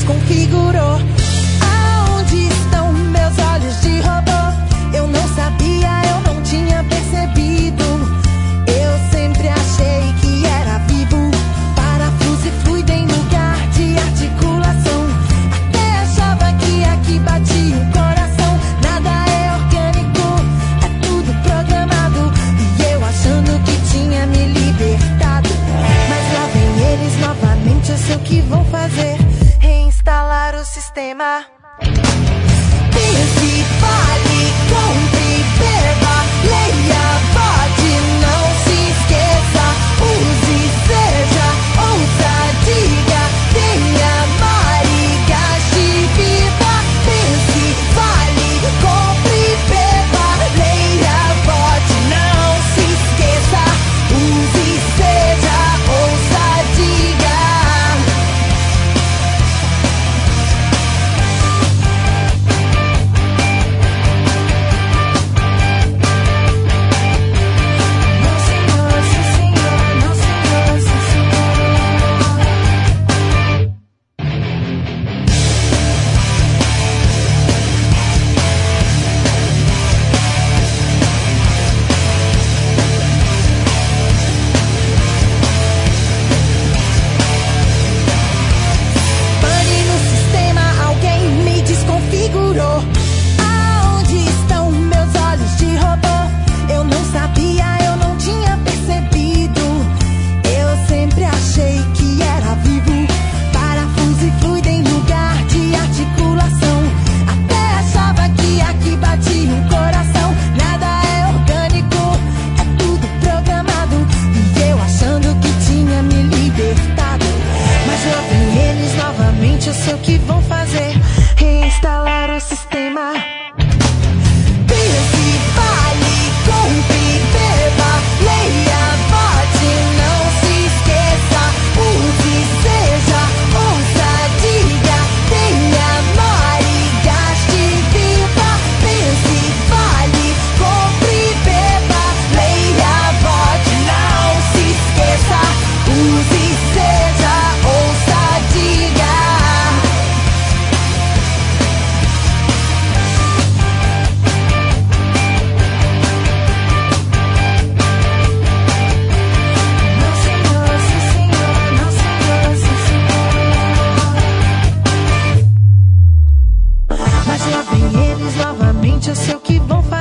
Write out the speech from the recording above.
desconfigurou. Aonde estão meus olhos de robô? Eu não sabia, eu não tinha percebido. Eu sempre achei que era vivo. Parafuso e fluido em lugar de articulação. Até achava que aqui batia o coração. Nada é orgânico, é tudo programado. E eu achando que tinha me libertado. Mas lá vem eles novamente, eu sei o que vão fazer. Reinstalar o sistema. Pense, fale, compre, beba, leia, vote, não se esqueça. Use, seja, ouça, diga, tenha, mare, gaste, viva. Pense, fale, compre, beba, leia, vote, não se esqueça. Use, seja, ouça, diga. Pane no sistema, alguém me desconfigurou. Aonde estão meus olhos de robô? Eu não sabia, eu não tinha percebido. Eu sempre achei que era vivo. Parafuso e fluido em lugar de articulação. Até achava que aqui batia um coração. Nada é orgânico, é tudo programado. E eu achando que tinha me libertado. Mas lá vem eles novamente, eu sei o que vão fazer. Reinstalar o sistema. Pense, fale, compre, beba, leia, vote, não se esqueça. Use, seja, ouça, diga, tenha, mare, gaste, viva. Pense, fale, compre, beba, leia, vote, não se esqueça. Use, seja, ouça, diga. Não, senhor, sim, senhor. Não, senhor, sim, senhor. Mas lá vem eles novamente, eu sei o que vão fazer.